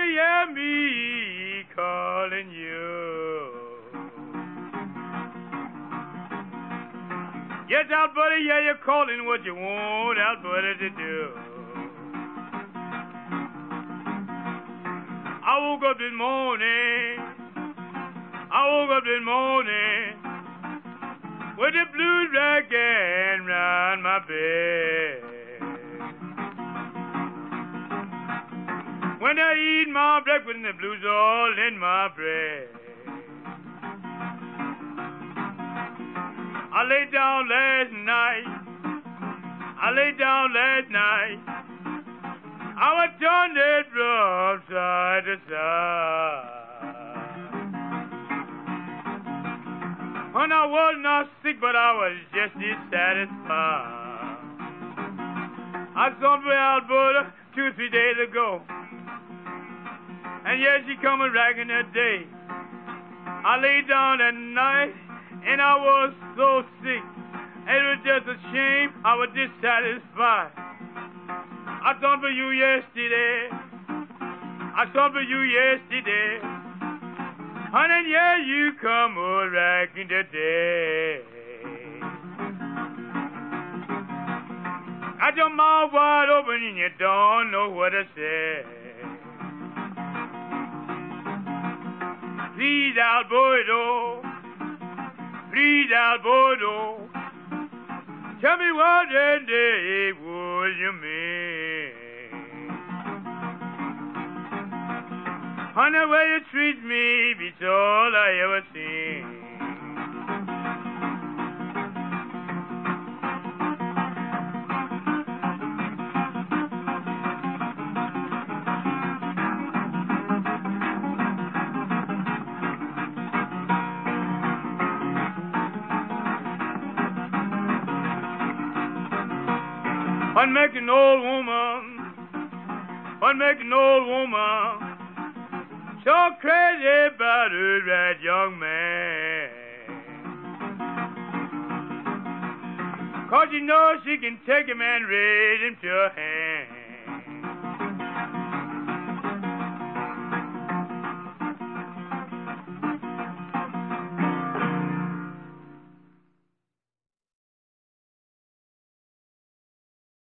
hear me calling you. Yes, Alberta, yeah, you're calling what you want Alberta to do. I woke up this morning with the blues racking round my bed. When I eat my breakfast and the blues all in my bread. I laid down last night. I was turned from side to side. When I was not sick, but I was just dissatisfied. I saw for Alberta 2 or 3 days ago, and yes, she come a ragging that day. I laid down at night, and I was so sick. It was just a shame. I was dissatisfied. I thought for you yesterday. Honey, yeah, you come a ragging today. Got your mouth wide open and you don't know what to say. Please, Alberto, tell me what in the would you mean? Honey, the way you treat me beats all I ever seen. What make an old woman so crazy about her that young man? 'Cause she knows she can take him and raise him to her hand.